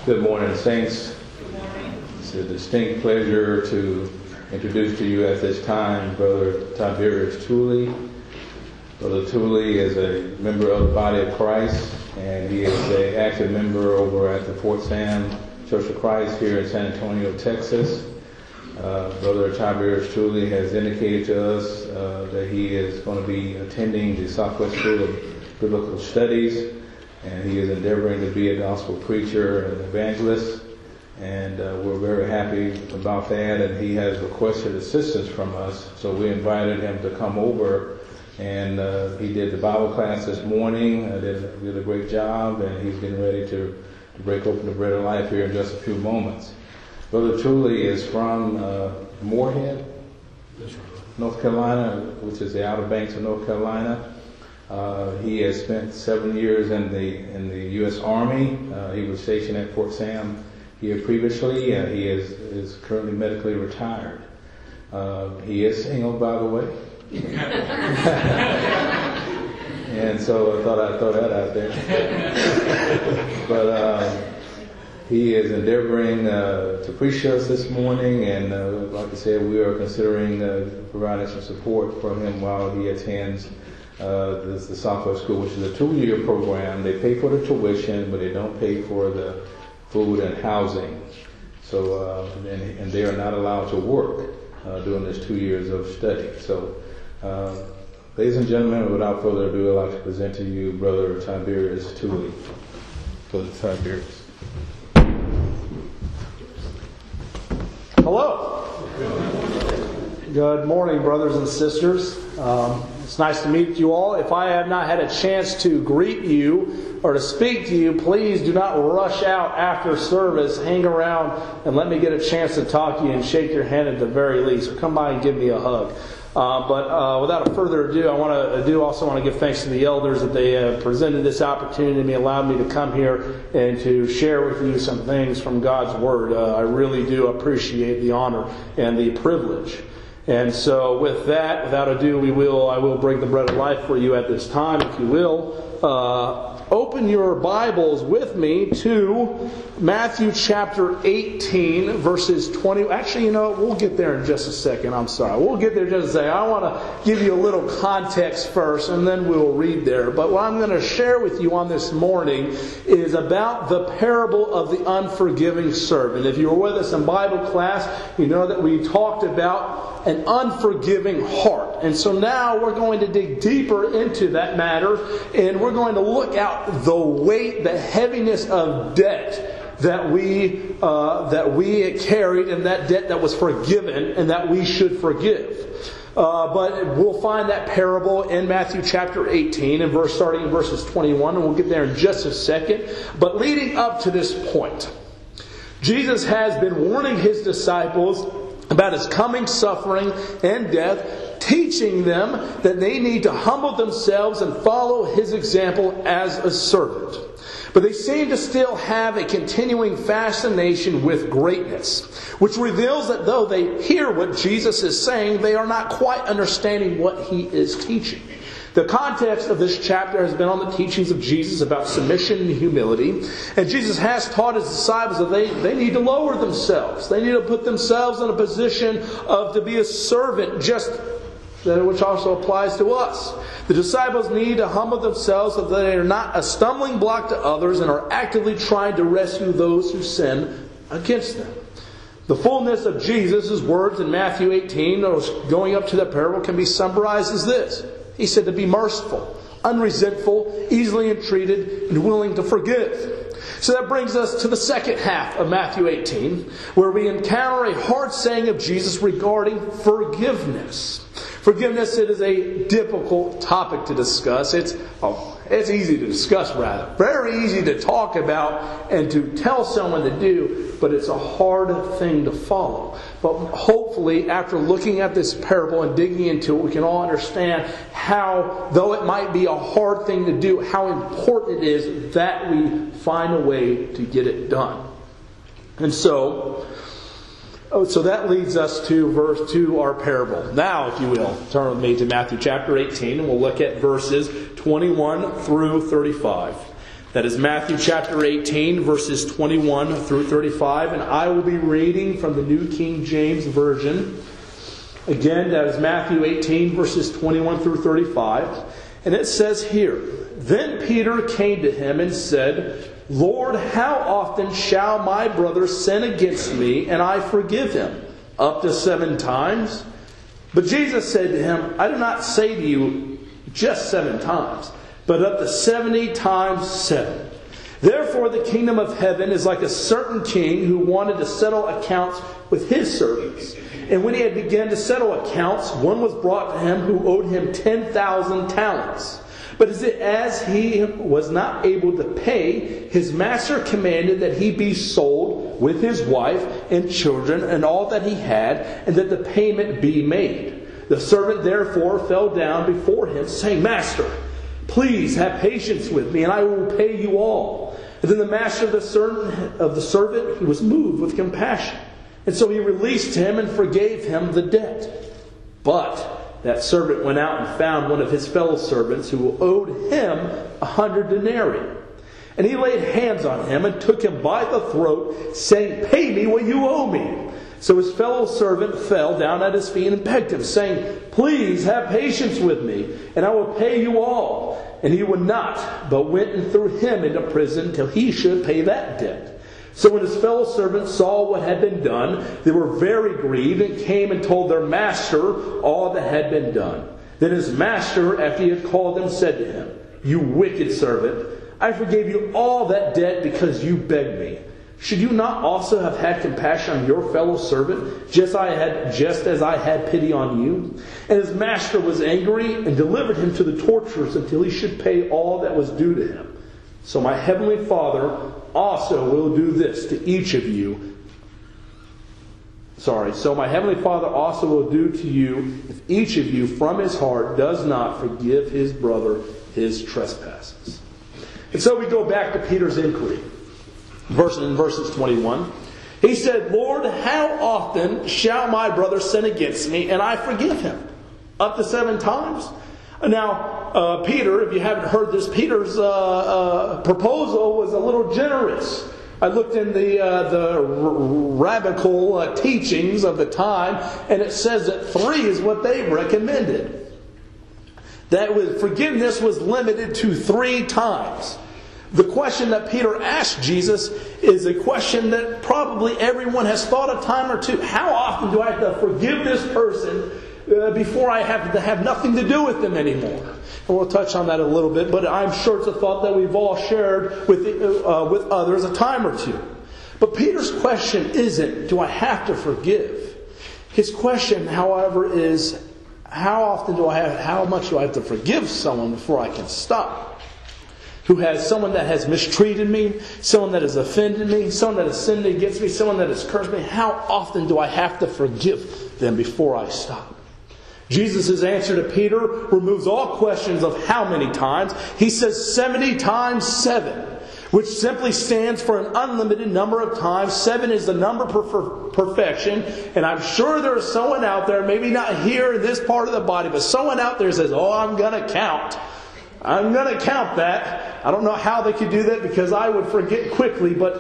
Good morning, saints. It's a distinct pleasure to introduce to you at this time Brother Tiberius Tooley. Brother Tooley is a member of the body of Christ, and he is an active member over at the Fort Sam Church of Christ here in San Antonio, Texas. Brother Tiberius Tooley has indicated to us that he is going to be attending the Southwest School of Biblical Studies, and he is endeavoring to be a gospel preacher and evangelist, and we're very happy about that. And he has requested assistance from us, so we invited him to come over, and he did the Bible class this morning. Did a great job, and he's getting ready to break open the bread of life here in just a few moments. Brother Tooley is from Moorhead, North Carolina, which is the Outer Banks of North Carolina. He has spent 7 years in the U.S. Army. He was stationed at Fort Sam here previously. He is currently medically retired. He is single, by the way. And so I thought I'd throw that out there. But he is endeavoring to preach to us this morning, and like I said, we are considering providing some support for him while he attends the Southwest School, which is a 2-year program. They pay for the tuition, but they don't pay for the food and housing. So, and they are not allowed to work during this 2 years of study. So, ladies and gentlemen, without further ado, I'd like to present to you Brother Tiberius Tooley. Brother Tiberius. Hello. Good morning, brothers and sisters. It's nice to meet you all. If I have not had a chance to greet you or to speak to you, please do not rush out after service. Hang around and let me get a chance to talk to you and shake your hand at the very least. Or come by and give me a hug. But without further ado, I also want to give thanks to the elders that they have presented this opportunity to me, allowed me to come here and to share with you some things from God's Word. I really do appreciate the honor and the privilege. And so with that, without ado, I will break the bread of life for you at this time, if you will. Open your Bibles with me to Matthew chapter 18, verses 20. Actually, we'll get there in just a second. I'm sorry. We'll get there in just a second. I want to give you a little context first, and then we'll read there. But what I'm going to share with you on this morning is about the parable of the unforgiving servant. If you were with us in Bible class, you know that we talked about an unforgiving heart. And so now we're going to dig deeper into that matter, and we're going to look at the weight, the heaviness of debt that we carried, and that debt that was forgiven and that we should forgive. But we'll find that parable in Matthew chapter 18 and starting in verses 21, and we'll get there in just a second. But leading up to this point, Jesus has been warning His disciples about His coming suffering and death, teaching them that they need to humble themselves and follow His example as a servant. But they seem to still have a continuing fascination with greatness, which reveals that though they hear what Jesus is saying, they are not quite understanding what He is teaching. The context of this chapter has been on the teachings of Jesus about submission and humility. And Jesus has taught His disciples that they need to lower themselves. They need to put themselves in a position to be a servant, which also applies to us. The disciples need to humble themselves so that they are not a stumbling block to others and are actively trying to rescue those who sin against them. The fullness of Jesus' words in Matthew 18, going up to the parable, can be summarized as this. He said to be merciful, unresentful, easily entreated, and willing to forgive. So that brings us to the second half of Matthew 18, where we encounter a hard saying of Jesus regarding forgiveness. Forgiveness, it is a difficult topic to discuss. It's easy to discuss, rather. Very easy to talk about and to tell someone to do, but it's a hard thing to follow. But hopefully, after looking at this parable and digging into it, we can all understand how, though it might be a hard thing to do, how important it is that we find a way to get it done. And so that leads us to our parable. Now, if you will, turn with me to Matthew chapter 18, and we'll look at verses 21 through 35. That is Matthew chapter 18, verses 21 through 35. And I will be reading from the New King James Version. Again, that is Matthew 18, verses 21 through 35. And it says here, "Then Peter came to him and said, Lord, how often shall my brother sin against me, and I forgive him? Up to 7 times? But Jesus said to him, I do not say to you just 7 times, but up to 70 times 7. Therefore the kingdom of heaven is like a certain king who wanted to settle accounts with his servants. And when he had begun to settle accounts, one was brought to him who owed him 10,000 talents. But as he was not able to pay, his master commanded that he be sold with his wife and children and all that he had, and that the payment be made. The servant therefore fell down before him, saying, Master, please have patience with me, and I will pay you all. And then the master of the servant, he was moved with compassion. And so he released him and forgave him the debt. But that servant went out and found one of his fellow servants who owed him 100 denarii. And he laid hands on him and took him by the throat, saying, Pay me what you owe me. So his fellow servant fell down at his feet and begged him, saying, Please have patience with me, and I will pay you all. And he would not, but went and threw him into prison till he should pay that debt. So when his fellow servants saw what had been done, they were very grieved, and came and told their master all that had been done. Then his master, after he had called them, said to him, You wicked servant, I forgave you all that debt because you begged me. Should you not also have had compassion on your fellow servant, just as I had pity on you? And his master was angry and delivered him to the torturers until he should pay all that was due to him. So my heavenly Father also will do this to each of you. So my heavenly Father also will do to you if each of you from his heart does not forgive his brother his trespasses. And so we go back to Peter's inquiry. In verses 21. He said, Lord, how often shall my brother sin against me, and I forgive him? Up to 7 times? Now, Peter, if you haven't heard this, Peter's proposal was a little generous. I looked in the rabbinical teachings of the time, and it says that 3 is what they recommended. That forgiveness was limited to 3 times. The question that Peter asked Jesus is a question that probably everyone has thought a time or two. How often do I have to forgive this person before I have to have nothing to do with them anymore? And we'll touch on that a little bit, but I'm sure it's a thought that we've all shared with others a time or two. But Peter's question isn't, do I have to forgive? His question, however, is, how much do I have to forgive someone before I can stop? Someone that has mistreated me, someone that has offended me, someone that has sinned against me, someone that has cursed me. How often do I have to forgive them before I stop? Jesus' answer to Peter removes all questions of how many times. He says 70 times 7, which simply stands for an unlimited number of times. 7 is the number for perfection. And I'm sure there's someone out there, maybe not here in this part of the body, but someone out there says, I'm going to count. I'm going to count that. I don't know how they could do that because I would forget quickly, but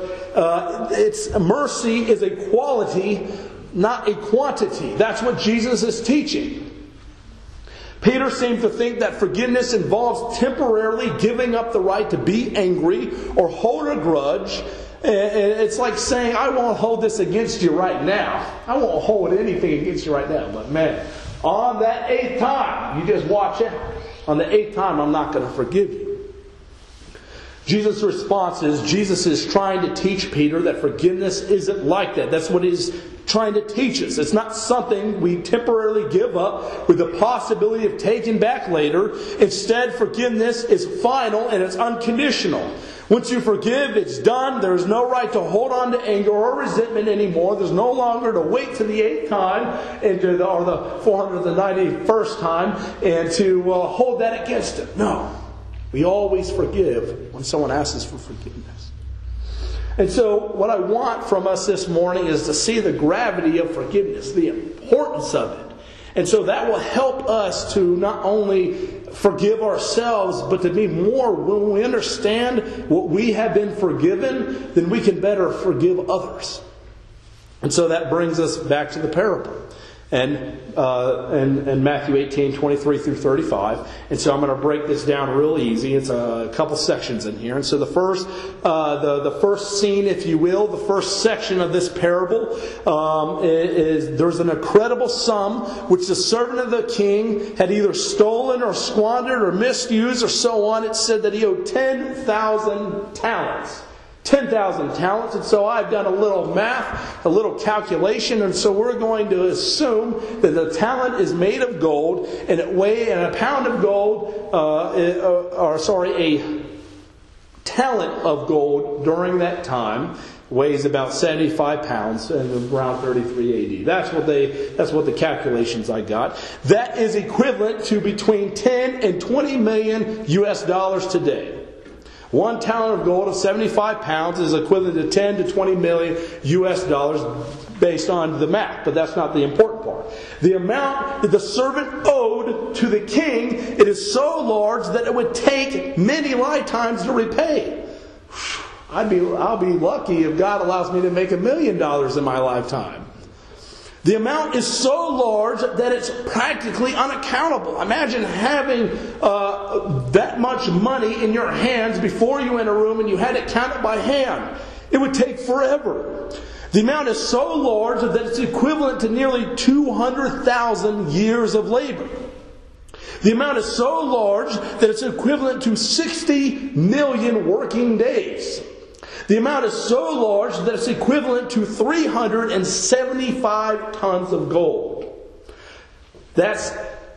mercy is a quality, not a quantity. That's what Jesus is teaching. Peter seems to think that forgiveness involves temporarily giving up the right to be angry or hold a grudge. It's like saying, I won't hold this against you right now. I won't hold anything against you right now. But man, on that 8th time, you just watch out. On the 8th time, I'm not going to forgive you. Jesus' response is, Jesus is trying to teach Peter that forgiveness isn't like that. That's what he's trying to teach us. It's not something we temporarily give up with the possibility of taking back later. Instead, forgiveness is final and it's unconditional. Once you forgive, it's done. There's no right to hold on to anger or resentment anymore. There's no longer to wait to the 8th time or the 491st time and to hold that against him. No. We always forgive when someone asks us for forgiveness. And so what I want from us this morning is to see the gravity of forgiveness, the importance of it. And so that will help us to not only forgive ourselves, but to be more, when we understand what we have been forgiven, then we can better forgive others. And so that brings us back to the parable. And Matthew 18, 23 through 35. And so I'm going to break this down real easy. It's a couple sections in here. And so the first scene, if you will, the first section of this parable is there's an incredible sum which the servant of the king had either stolen or squandered or misused or so on. It said that he owed 10,000 talents. 10,000 talents. And so I've done a little math, a little calculation, and so we're going to assume that the talent is made of gold, and a pound of gold, a talent of gold during that time weighs about 75 pounds and around 33 AD. That's what the calculations I got. That is equivalent to between 10 and 20 million US dollars today. 1 talent of gold of 75 pounds is equivalent to 10 to 20 million US dollars based on the math. But that's not the important part. The amount that the servant owed to the king, it is so large that it would take many lifetimes to repay. I'll be lucky if God allows me to make $1 million in my lifetime. The amount is so large that it's practically unaccountable. Imagine having that much money in your hands before you enter a room and you had it counted by hand. It would take forever. The amount is so large that it's equivalent to nearly 200,000 years of labor. The amount is so large that it's equivalent to 60 million working days. The amount is so large that it's equivalent to 375 tons of gold. That's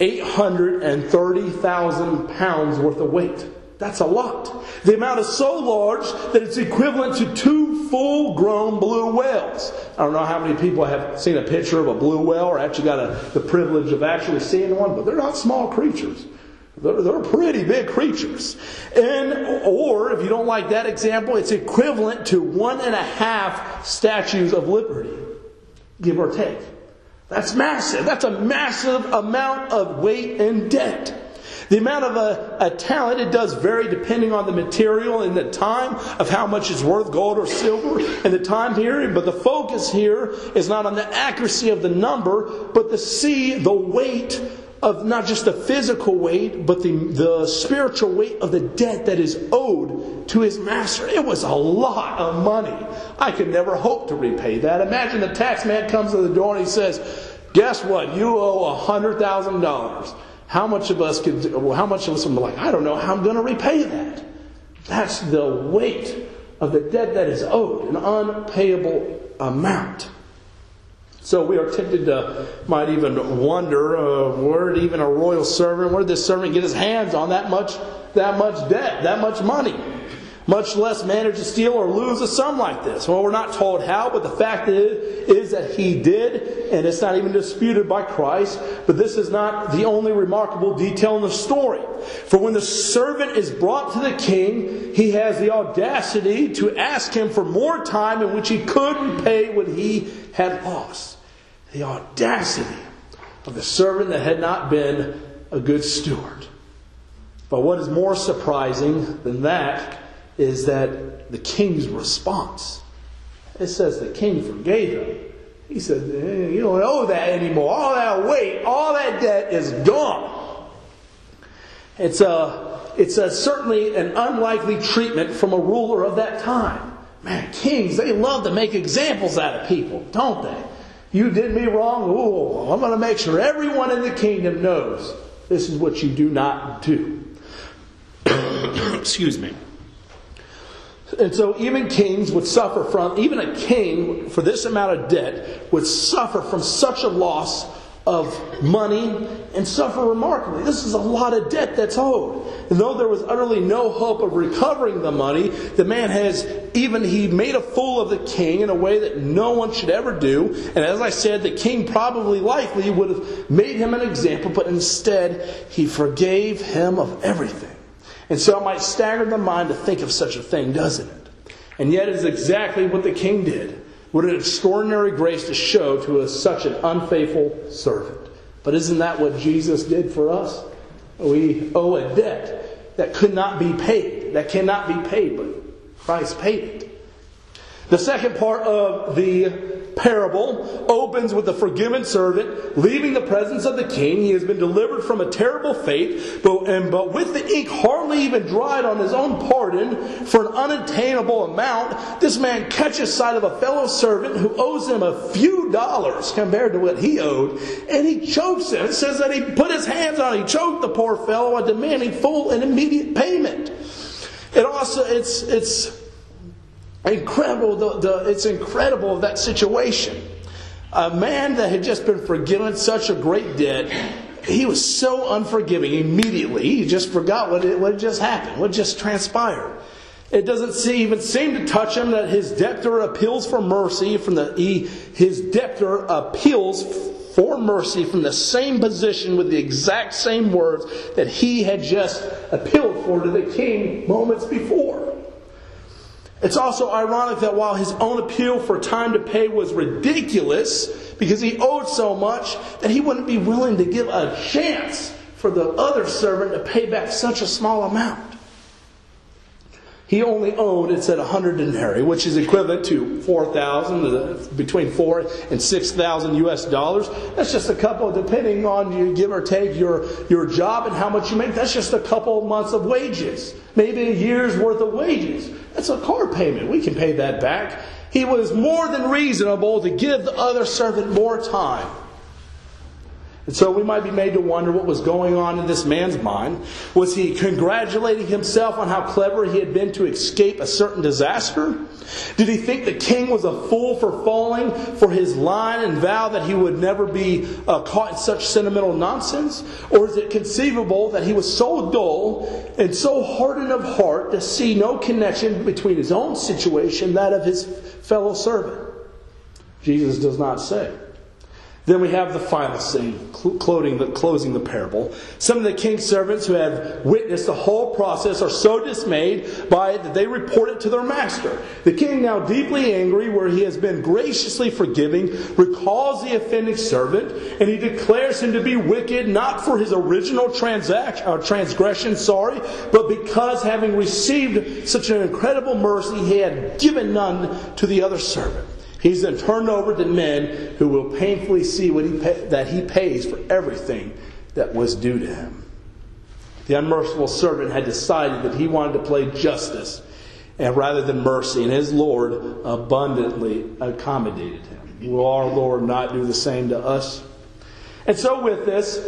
830,000 pounds worth of weight. That's a lot. The amount is so large that it's equivalent to 2 full-grown blue whales. I don't know how many people have seen a picture of a blue whale or actually got the privilege of actually seeing one, but they're not small creatures. They're pretty big creatures. Or, if you don't like that example, it's equivalent to 1.5 statues of liberty, give or take. That's massive. That's a massive amount of weight and debt. The amount of a talent, it does vary depending on the material and the time of how much it's worth, gold or silver, and the time period. But the focus here is not on the accuracy of the number, but to see the weight of not just the physical weight, but the spiritual weight of the debt that is owed to his master. It was a lot of money. I could never hope to repay that. Imagine the tax man comes to the door and he says, guess what? You owe $100,000. How much of us would be like, I don't know how I'm going to repay that. That's the weight of the debt that is owed, an unpayable amount. So we are tempted to, might even wonder, where did even a royal servant, where did this servant get his hands on that much debt, that much money? Much less manage to steal or lose a sum like this. Well, we're not told how, but the fact is that he did, and it's not even disputed by Christ. But this is not the only remarkable detail in the story. For when the servant is brought to the king, he has the audacity to ask him for more time in which he could repay what he had lost. The audacity of the servant that had not been a good steward. But what is more surprising than that is that the king's response. It says the king forgave him. He said, you don't owe that anymore. All that weight, all that debt is gone. It's certainly an unlikely treatment from a ruler of that time. Man, kings, they love to make examples out of people, don't they? You did me wrong. Oh, I'm going to make sure everyone in the kingdom knows this is what you do not do. Excuse me. And so even kings would suffer from, even a king for this amount of debt would suffer from such a loss of money and suffer remarkably. This is a lot of debt that's owed. And though there was utterly no hope of recovering the money, the man he made a fool of the king in a way that no one should ever do. And as I said, the king likely would have made him an example, but instead he forgave him of everything. And so it might stagger the mind to think of such a thing, doesn't it? And yet it is exactly what the king did. What an extraordinary grace to show to such an unfaithful servant. But isn't that what Jesus did for us? We owe a debt that could not be paid, that cannot be paid, but Christ paid it. The second part of the parable opens with the forgiven servant leaving the presence of the king. He has been delivered from a terrible fate, but with the ink hardly even dried on his own pardon for an unattainable amount, this man catches sight of a fellow servant who owes him a few dollars compared to what he owed, and he chokes him. It says that he put his hands on him. He choked the poor fellow, demanding full and immediate payment. It's incredible. It's incredible of that situation. A man that had just been forgiven such a great debt, he was so unforgiving immediately. He just forgot what had just happened, what just transpired. It doesn't even seem to touch him that his debtor appeals for mercy from his debtor appeals for mercy from the same position with the exact same words that he had just appealed for to the king moments before. It's also ironic that while his own appeal for time to pay was ridiculous because he owed so much, that he wouldn't be willing to give a chance for the other servant to pay back such a small amount. He only owed, it said, 100 denarii, which is equivalent to 4,000, between 4 and 6,000 US dollars. That's just a couple, depending on you give or take your job and how much you make, that's just a couple of months of wages. Maybe a year's worth of wages. That's a car payment. We can pay that back. He was more than reasonable to give the other servant more time. And so we might be made to wonder what was going on in this man's mind. Was he congratulating himself on how clever he had been to escape a certain disaster? Did he think the king was a fool for falling for his line and vow that he would never be caught in such sentimental nonsense? Or is it conceivable that he was so dull and so hardened of heart to see no connection between his own situation and that of his fellow servant? Jesus does not say. Then we have the final scene, closing the parable. Some of the king's servants who have witnessed the whole process are so dismayed by it that they report it to their master. The king, now deeply angry, where he has been graciously forgiving, recalls the offended servant, and he declares him to be wicked, not for his original transgression, but because having received such an incredible mercy, he had given none to the other servant. He's then turned over to men who will painfully see that he pays for everything that was due to him. The unmerciful servant had decided that he wanted to play justice rather than mercy, and his Lord abundantly accommodated him. Will our Lord not do the same to us? And so with this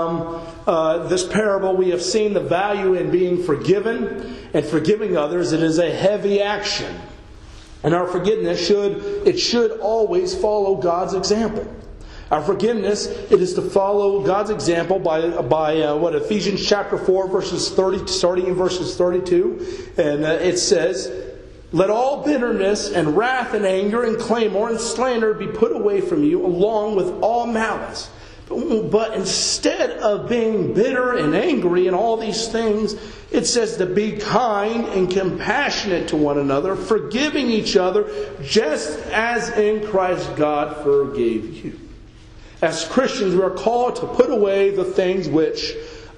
parable, we have seen the value in being forgiven and forgiving others. It is a heavy action. And our forgiveness should always follow God's example. Our forgiveness, it is to follow God's example by Ephesians chapter 4, verses 30, starting in verses 32. And it says, "Let all bitterness and wrath and anger and clamor and slander be put away from you, along with all malice. But instead of being bitter and angry and all these things, it says to be kind and compassionate to one another, forgiving each other, just as in Christ God forgave you." As Christians, we are called to put away the things which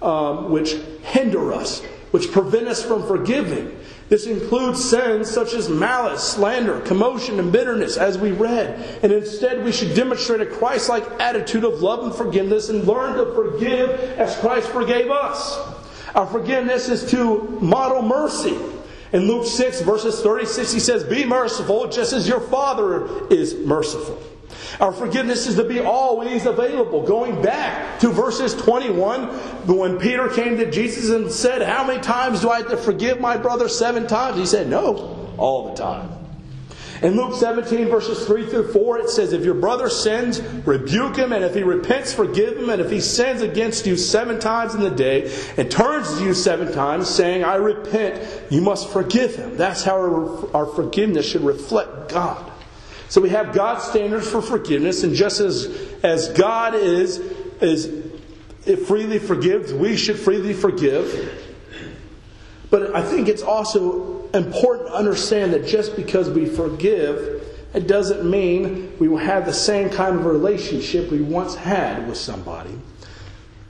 hinder us, which prevent us from forgiving. This includes sins such as malice, slander, commotion, and bitterness, as we read. And instead, we should demonstrate a Christ-like attitude of love and forgiveness and learn to forgive as Christ forgave us. Our forgiveness is to model mercy. In Luke 6, verses 36, he says, "Be merciful, just as your Father is merciful." Our forgiveness is to be always available. Going back to verses 21, when Peter came to Jesus and said, "How many times do I have to forgive my brother? 7 times?" He said, "No, all the time." In Luke 17, verses 3 through 4, it says, "If your brother sins, rebuke him, and if he repents, forgive him. And if he sins against you 7 times in the day, and turns to you 7 times, saying, 'I repent,' you must forgive him." That's how our forgiveness should reflect God. So we have God's standards for forgiveness, and just as God is freely forgives, we should freely forgive. But I think it's also important to understand that just because we forgive, it doesn't mean we will have the same kind of relationship we once had with somebody.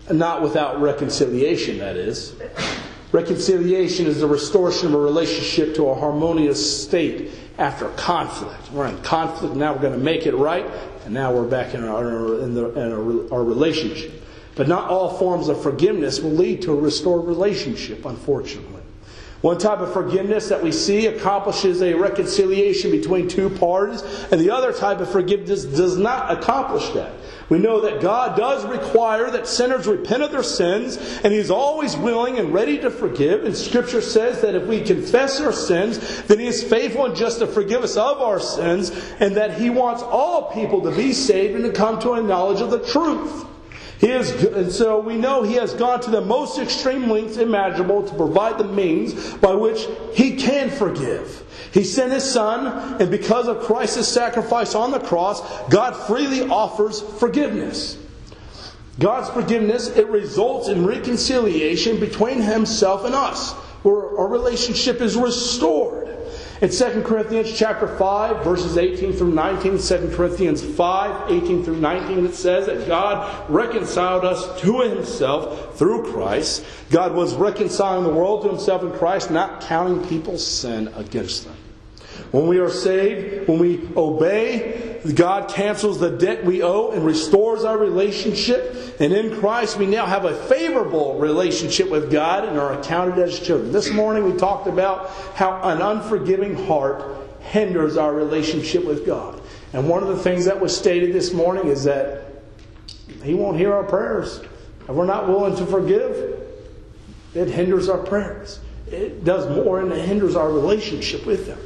Not without reconciliation, that is. Reconciliation is the restoration of a relationship to a harmonious state after conflict. We're in conflict, now we're going to make it right, and now we're back in our relationship. But not all forms of forgiveness will lead to a restored relationship, unfortunately. One type of forgiveness that we see accomplishes a reconciliation between two parties, and the other type of forgiveness does not accomplish that. We know that God does require that sinners repent of their sins, and He's always willing and ready to forgive. And Scripture says that if we confess our sins, then He is faithful and just to forgive us of our sins, and that He wants all people to be saved and to come to a knowledge of the truth. And so we know He has gone to the most extreme lengths imaginable to provide the means by which He can forgive. He sent His Son, and because of Christ's sacrifice on the cross, God freely offers forgiveness. God's forgiveness, it results in reconciliation between Himself and us, where our relationship is restored. In 2 Corinthians chapter 5, verses 18 through 19, 2 Corinthians 5, 18 through 19, it says that God reconciled us to Himself through Christ. God was reconciling the world to Himself in Christ, not counting people's sin against them. When we are saved, when we obey, God cancels the debt we owe and restores our relationship. And in Christ, we now have a favorable relationship with God and are accounted as children. This morning, we talked about how an unforgiving heart hinders our relationship with God. And one of the things that was stated this morning is that He won't hear our prayers. If we're not willing to forgive, it hinders our prayers. It does more, and it hinders our relationship with Him.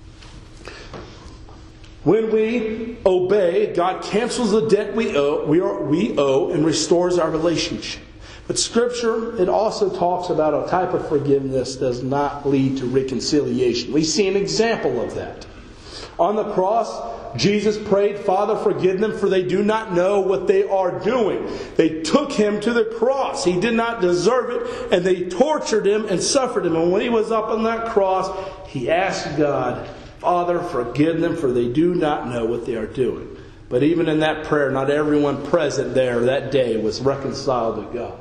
When we obey, God cancels the debt we owe and restores our relationship. But Scripture, it also talks about a type of forgiveness that does not lead to reconciliation. We see an example of that. On the cross, Jesus prayed, "Father, forgive them, for they do not know what they are doing." They took Him to the cross. He did not deserve it, and they tortured Him and suffered Him. And when He was up on that cross, He asked God, "Father, forgive them, for they do not know what they are doing." But even in that prayer, not everyone present there that day was reconciled to God.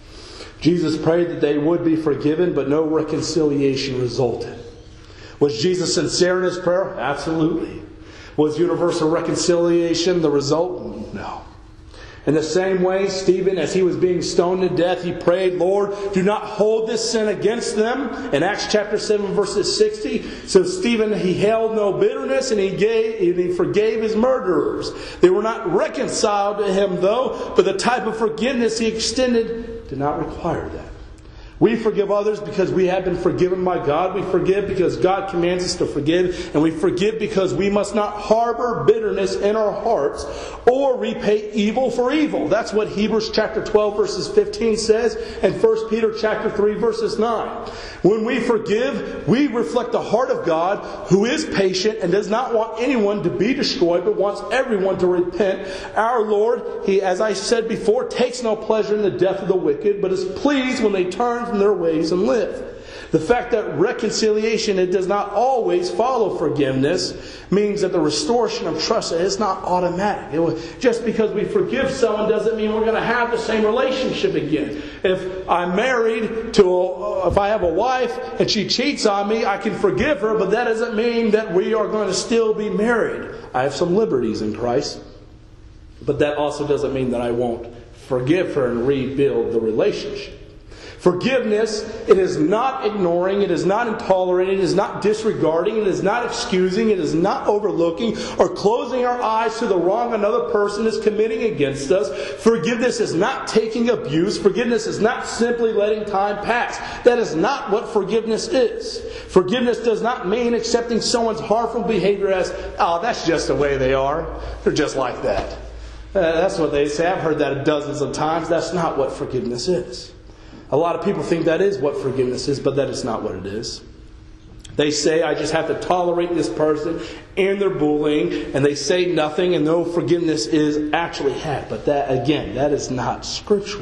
Jesus prayed that they would be forgiven, but no reconciliation resulted. Was Jesus sincere in His prayer? Absolutely. Was universal reconciliation the result? No. In the same way, Stephen, as he was being stoned to death, he prayed, "Lord, do not hold this sin against them." In Acts chapter 7, verses 60, so Stephen, he held no bitterness, and he forgave his murderers. They were not reconciled to him, though, but the type of forgiveness he extended did not require that. We forgive others because we have been forgiven by God. We forgive because God commands us to forgive. And we forgive because we must not harbor bitterness in our hearts or repay evil for evil. That's what Hebrews chapter 12 verses 15 says, and 1 Peter chapter 3 verses 9. When we forgive, we reflect the heart of God, who is patient and does not want anyone to be destroyed, but wants everyone to repent. Our Lord, He, as I said before, takes no pleasure in the death of the wicked, but is pleased when they turn from their ways and live. The fact that reconciliation, it does not always follow forgiveness, means that the restoration of trust is not automatic. Just because we forgive someone doesn't mean we're going to have the same relationship again. If I'm married to, if I have a wife and she cheats on me, I can forgive her, but that doesn't mean that we are going to still be married. I have some liberties in Christ, but that also doesn't mean that I won't forgive her and rebuild the relationship. Forgiveness, it is not ignoring, it is not intolerating, it is not disregarding, it is not excusing, it is not overlooking or closing our eyes to the wrong another person is committing against us. Forgiveness is not taking abuse. Forgiveness is not simply letting time pass. That is not what forgiveness is. Forgiveness does not mean accepting someone's harmful behavior as, "Oh, that's just the way they are. They're just like that." That's what they say. I've heard that dozens of times. That's not what forgiveness is. A lot of people think that is what forgiveness is, but that is not what it is. They say, "I just have to tolerate this person and their bullying," and they say nothing and no forgiveness is actually had. But that, again, that is not scriptural.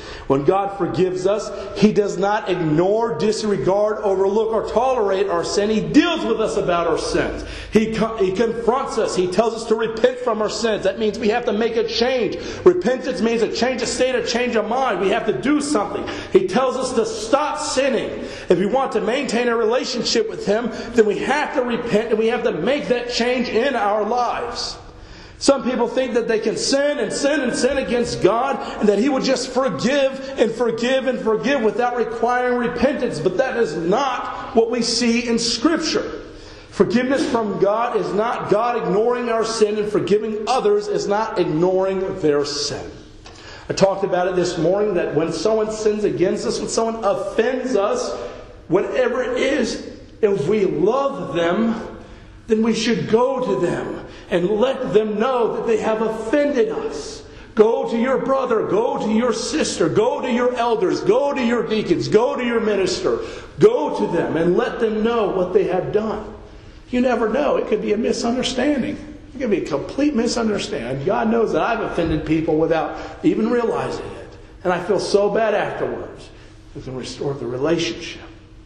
When God forgives us, He does not ignore, disregard, overlook, or tolerate our sin. He deals with us about our sins. He confronts us. He tells us to repent from our sins. That means we have to make a change. Repentance means a change of state, a change of mind. We have to do something. He tells us to stop sinning. If we want to maintain a relationship with Him, then we have to repent and we have to make that change in our lives. Some people think that they can sin and sin and sin against God and that He will just forgive and forgive and forgive without requiring repentance. But that is not what we see in Scripture. Forgiveness from God is not God ignoring our sin, and forgiving others is not ignoring their sin. I talked about it this morning that when someone sins against us, when someone offends us, whatever it is, if we love them, then we should go to them and let them know that they have offended us. Go to your brother, go to your sister, go to your elders, go to your deacons, go to your minister. Go to them and let them know what they have done. You never know. It could be a misunderstanding. It could be a complete misunderstanding. God knows that I've offended people without even realizing it. And I feel so bad afterwards. We can restore the relationship.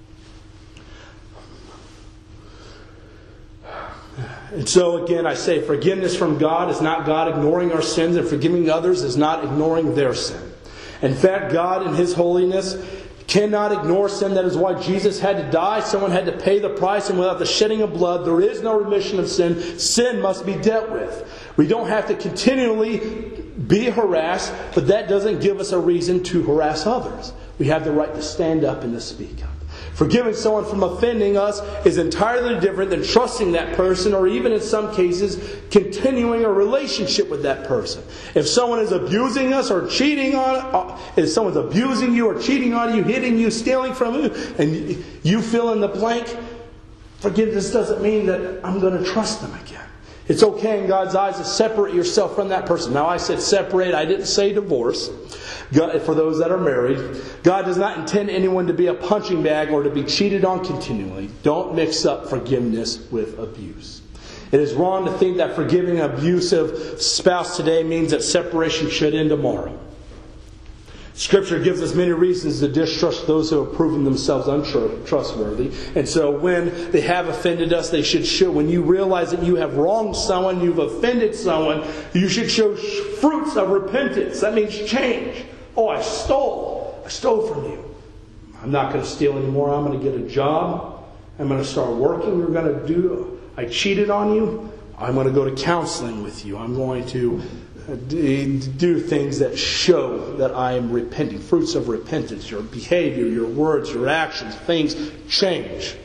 And so again, I say forgiveness from God is not God ignoring our sins, and forgiving others is not ignoring their sin. In fact, God in His holiness cannot ignore sin. That is why Jesus had to die. Someone had to pay the price, and without the shedding of blood, there is no remission of sin. Sin must be dealt with. We don't have to continually be harassed, but that doesn't give us a reason to harass others. We have the right to stand up and to speak up. Forgiving someone from offending us is entirely different than trusting that person, or even in some cases, continuing a relationship with that person. If someone is abusing us or cheating on, if someone's abusing you or cheating on you, hitting you, stealing from you, and you fill in the blank, forgiveness doesn't mean that I'm going to trust them again. It's okay in God's eyes to separate yourself from that person. Now I said separate, I didn't say divorce. God, for those that are married, God does not intend anyone to be a punching bag or to be cheated on continually. Don't mix up forgiveness with abuse. It is wrong to think that forgiving an abusive spouse today means that separation should end tomorrow. Scripture gives us many reasons to distrust those who have proven themselves untrustworthy. And so when they have offended us, they should show, when you realize that you have wronged someone, you've offended someone, you should show fruits of repentance. That means change. Oh, I stole from you. I'm not going to steal anymore. I'm going to get a job. I'm going to start working. I cheated on you. I'm going to go to counseling with you. I'm going to do things that show that I am repenting. Fruits of repentance. Your behavior, your words, your actions, things change.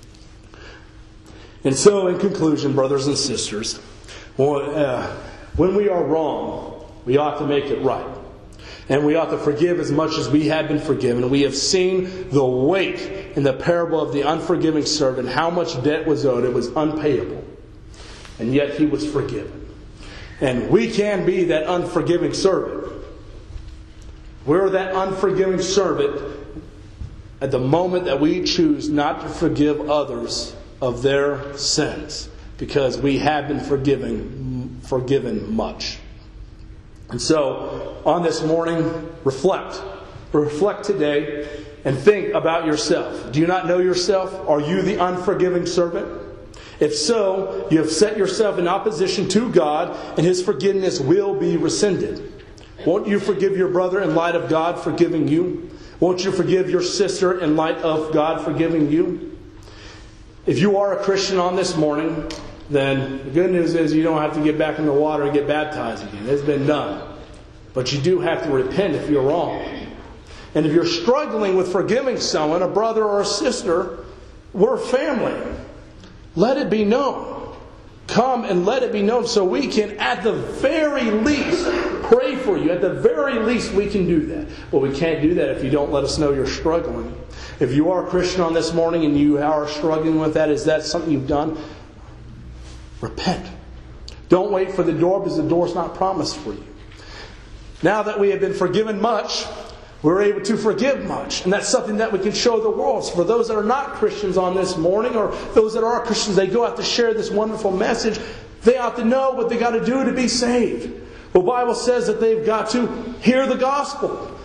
And so, in conclusion, brothers and sisters, when we are wrong, we ought to make it right. And we ought to forgive as much as we have been forgiven. We have seen the weight in the parable of the unforgiving servant, how much debt was owed. It was unpayable. And yet he was forgiven. And we can be that unforgiving servant. We're that unforgiving servant at the moment that we choose not to forgive others of their sins, because we have been forgiven much. And so, on this morning, reflect. Reflect today and think about yourself. Do you not know yourself? Are you the unforgiving servant? If so, you have set yourself in opposition to God, and His forgiveness will be rescinded. Won't you forgive your brother in light of God forgiving you? Won't you forgive your sister in light of God forgiving you? If you are a Christian on this morning, then the good news is you don't have to get back in the water and get baptized again. It's been done. But you do have to repent if you're wrong. And if you're struggling with forgiving someone, a brother or a sister, we're family. Let it be known. Come and let it be known so we can, at the very least, pray for you. At the very least, we can do that. Well, we can't do that if you don't let us know you're struggling. If you are a Christian on this morning and you are struggling with that, is that something you've done? Repent. Don't wait for the door, because the door's not promised for you. Now that we have been forgiven much, we're able to forgive much. And that's something that we can show the world. So for those that are not Christians on this morning, or those that are Christians, they go out to share this wonderful message. They ought to know what they got to do to be saved. The Bible says that they've got to hear the gospel.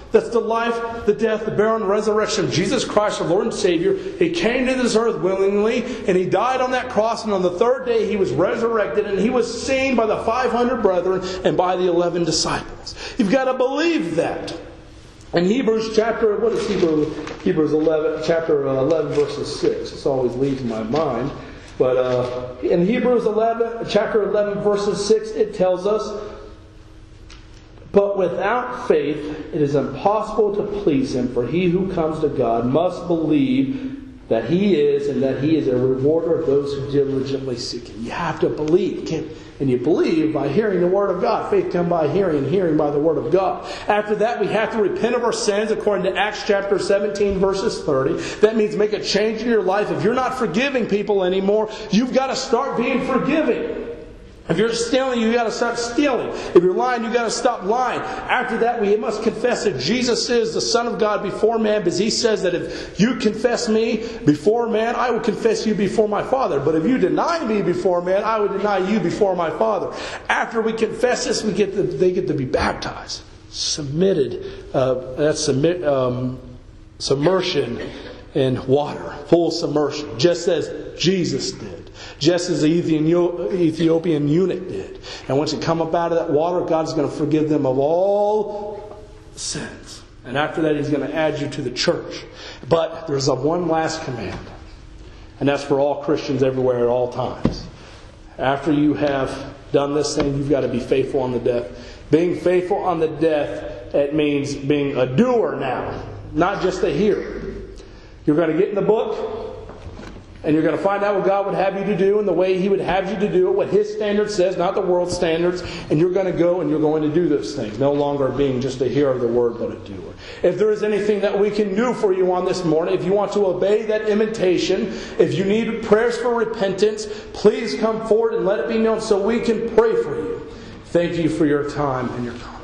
That's the life, the death, the burial, and the resurrection of Jesus Christ, our Lord and Savior. He came to this earth willingly, and He died on that cross, and on the third day He was resurrected, and He was seen by the 500 brethren and by the 11 disciples. You've got to believe that. In Hebrews chapter 11, chapter 11, verses 6. This always leaves my mind. But in Hebrews 11, chapter 11, verses 6, it tells us, "But without faith it is impossible to please Him, for he who comes to God must believe that He is, and that He is a rewarder of those who diligently seek Him." You have to believe. And you believe by hearing the Word of God. Faith comes by hearing, and hearing by the Word of God. After that, we have to repent of our sins according to Acts chapter 17, verses 30. That means make a change in your life. If you're not forgiving people anymore, you've got to start being forgiving. If you're stealing, you've got to stop stealing. If you're lying, you've got to stop lying. After that, we must confess that Jesus is the Son of God before man, because He says that if you confess Me before man, I will confess you before my Father. But if you deny Me before man, I will deny you before my Father. After we confess this, they get to be baptized. Submersion in water. Full submersion. Just as Jesus did. Just as the Ethiopian eunuch did. And once you come up out of that water, God's going to forgive them of all sins. And after that, He's going to add you to the church. But there's one last command. And that's for all Christians everywhere at all times. After you have done this thing, you've got to be faithful on the death. Being faithful on the death, it means being a doer now. Not just a hearer. You're going to get in the book. And you're going to find out what God would have you to do and the way He would have you to do it, what His standard says, not the world's standards. And you're going to go and you're going to do those things. No longer being just a hearer of the Word, but a doer. If there is anything that we can do for you on this morning, if you want to obey that invitation, if you need prayers for repentance, please come forward and let it be known so we can pray for you. Thank you for your time and your comment.